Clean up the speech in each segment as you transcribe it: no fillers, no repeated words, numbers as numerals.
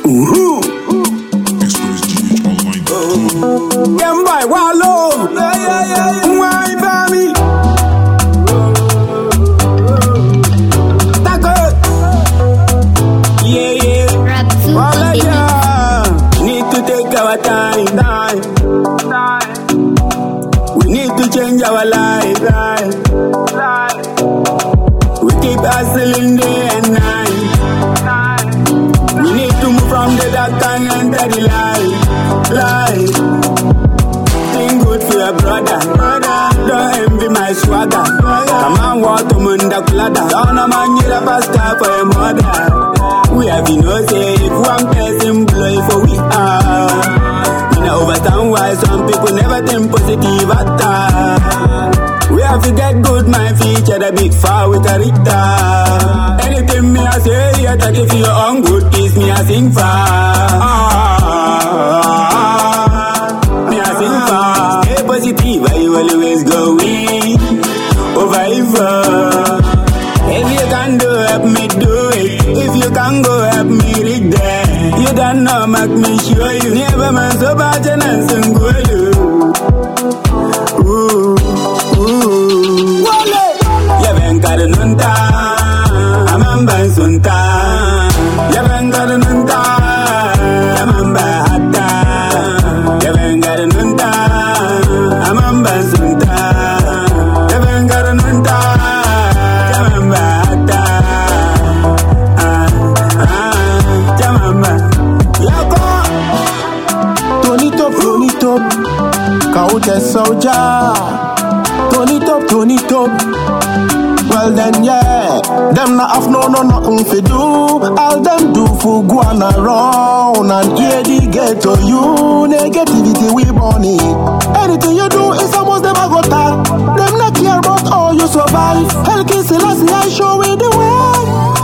ExpressGHOnline.com. Them boy wallow. Why for me? Taco. Yeah. Need to take our time. We need to change our life. We keep hustling day and night. We need to move from the dark and enter the light. Think good for your brother. Don't envy my swagger. Come on, walk to Munda Kulada. Don't know man, you're a pastor for your mother. We have been no say if one person blow it for we are. You know, overstand why some people never think positive at all. We have to get good, my future, the big far with a Rita. Anything me I say, you take it for your own good peace, me I sing far. Me I sing far. Stay positive, I always go win. Over evil. If you can do, help me do it. If you can go, help me read there. You don't know, make me show you. Never man so bad and sing good. Nunta, amamba sunta, yabengara nunta, amamba hatta, yabengara nunta, amamba sunta, yabengara nunta, amamba hatta, jamamba, yako. Tony top, kaute soldier. Tony top. Well then yeah, them not have nothing to do. All them do for go on around and hear the ghetto you. Negativity we born in. Anything you do is almost never got that. Them not care about how you survive. Hell Selassie I show we the way.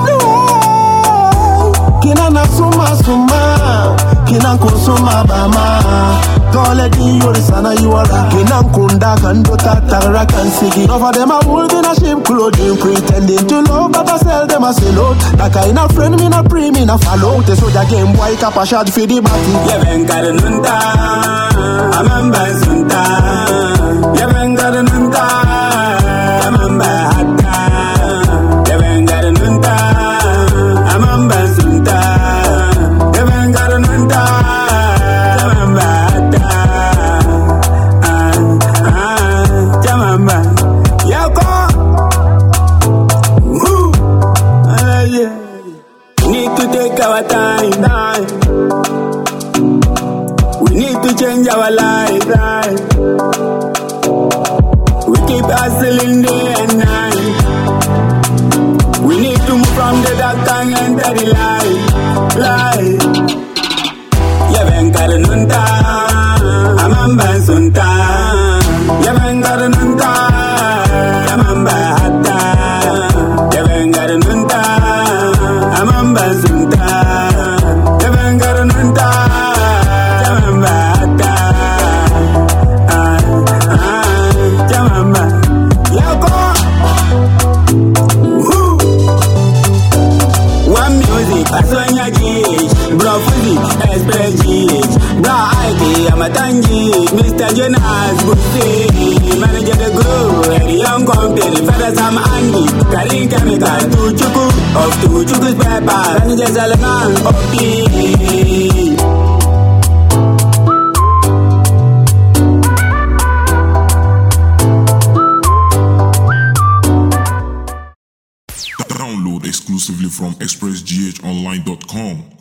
Kinana suma, kinan kusuma bama. Tole di yorisana yuara. Kinan kunda kandota tara kansigi. None of them are holding a shame clothing, pretending to love, but I sell them a salute. That kind of friend me not pray, me not follow. The soldier game boy cap a shot for the body. Yabengara nunta, amamba sunta. Yabengara nunta, amamba hatta. Yabengara nunta, amamba sunta. Yabengara nunta, amamba hatta. Jamamba, yako. We need to take our time. We need to change our life. We keep hustling day and night. We need to move from the dark and enter the light. Yabengara nunta, amamba sunta. Yabengara nunta, amamba hatta. Yabengara nunta, amamba sunta. Yabengara nunta, amamba hatta. Jamamba, yako. One music, Asonya GH, Bro Fuzi, Express GH, Bro IT, Amatangi, Mr. Jonas, Buffy, Manager the Groove, Eddie Young Company, Father Sam Andy, Karin Chemical, Tuchuku, of Tuchuku's Pepper, Manager Salaman, OP. Download exclusively from ExpressGHOnline.com.